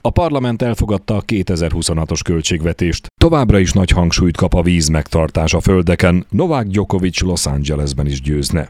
A parlament elfogadta a 2026-os költségvetést. Továbbra is nagy hangsúlyt kap a víz megtartás a földeken. Novák Djokovic Los Angelesben is győzne.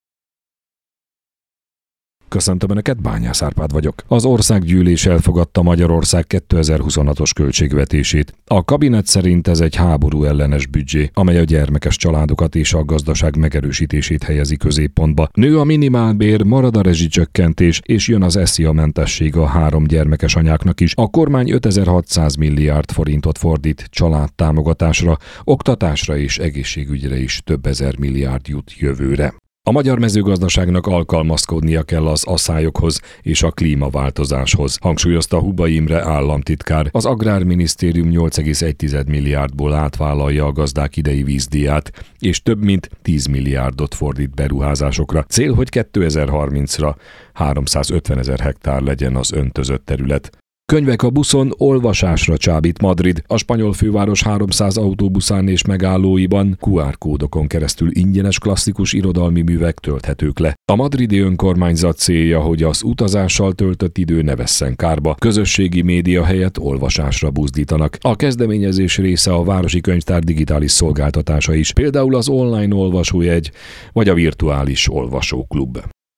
Köszöntöm Önöket, Bányász Árpád vagyok. Az országgyűlés elfogadta Magyarország 2026-os költségvetését. A kabinet szerint ez egy háború ellenes büdzsé, amely a gyermekes családokat és a gazdaság megerősítését helyezi középpontba. Nő a minimálbér, marad a rezsicsökkentés, és jön az SZIA-mentesség a 3 gyermekes anyáknak is. A kormány 5600 milliárd forintot fordít családtámogatásra, oktatásra és egészségügyre is több ezer milliárd jut jövőre. A magyar mezőgazdaságnak alkalmazkodnia kell az asszályokhoz és a klímaváltozáshoz, hangsúlyozta Hubay Imre államtitkár. Az Agrárminisztérium 8,1 milliárdból átvállalja a gazdák idei vízdíját, és több mint 10 milliárdot fordít beruházásokra. Cél, hogy 2030-ra 350 000 hektár legyen az öntözött terület. Könyvek a buszon, olvasásra csábít Madrid. A spanyol főváros 300 autóbuszán és megállóiban QR kódokon keresztül ingyenes klasszikus irodalmi művek tölthetők le. A madridi önkormányzat célja, hogy az utazással töltött idő ne vesszen kárba. Közösségi média helyett olvasásra buzdítanak. A kezdeményezés része a Városi Könyvtár digitális szolgáltatása is, például az online olvasójegy vagy a virtuális olvasóklub.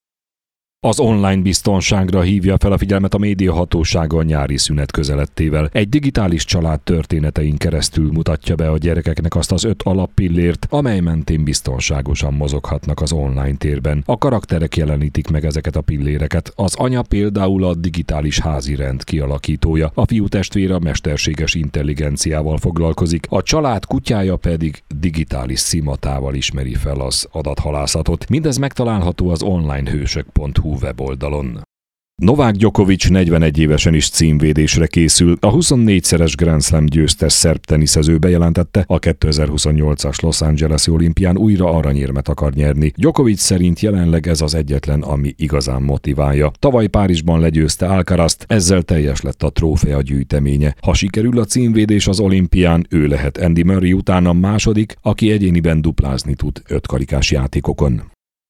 Az online biztonságra hívja fel a figyelmet a médiahatósága a nyári szünet közelettével. Egy digitális család történetein keresztül mutatja be a gyerekeknek azt az 5 alappillért, amely mentén biztonságosan mozoghatnak az online térben. A karakterek jelenítik meg ezeket a pilléreket. Az anya például a digitális házirend kialakítója, a fiú testvére a mesterséges intelligenciával foglalkozik, a család kutyája pedig digitális szimatával ismeri fel az adathalászatot. Mindez megtalálható az onlinehősök.hu weboldalon. Novák Djokovic 41 évesen is címvédésre készül. A 24-szeres Grand Slam győztes szerb teniszező bejelentette, a 2028-as Los Angeles-i olimpián újra aranyérmet akar nyerni. Djokovic szerint jelenleg ez az egyetlen, ami igazán motiválja. Tavaly Párizsban legyőzte Alcarazt, ezzel teljes lett a trófea gyűjteménye. Ha sikerül a címvédés az olimpián, ő lehet Andy Murray után a második, aki egyéniben duplázni tud 5 karikás játékokon.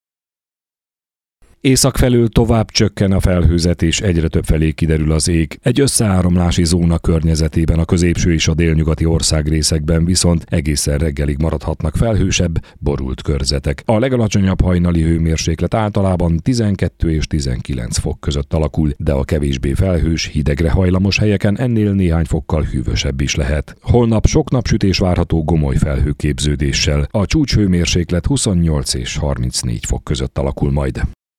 Észak felől tovább csökken a felhőzet, és egyre több felé kiderül az ég. Egy összeáramlási zóna környezetében a középső és a délnyugati országrészekben viszont egészen reggelig maradhatnak felhősebb, borult körzetek. A legalacsonyabb hajnali hőmérséklet általában 12 és 19 fok között alakul, de a kevésbé felhős, hidegre hajlamos helyeken ennél néhány fokkal hűvösebb is lehet. Holnap sok napsütés várható gomoly felhőképződéssel. A csúcshőmérséklet 28 és 34 fok között alakul majd.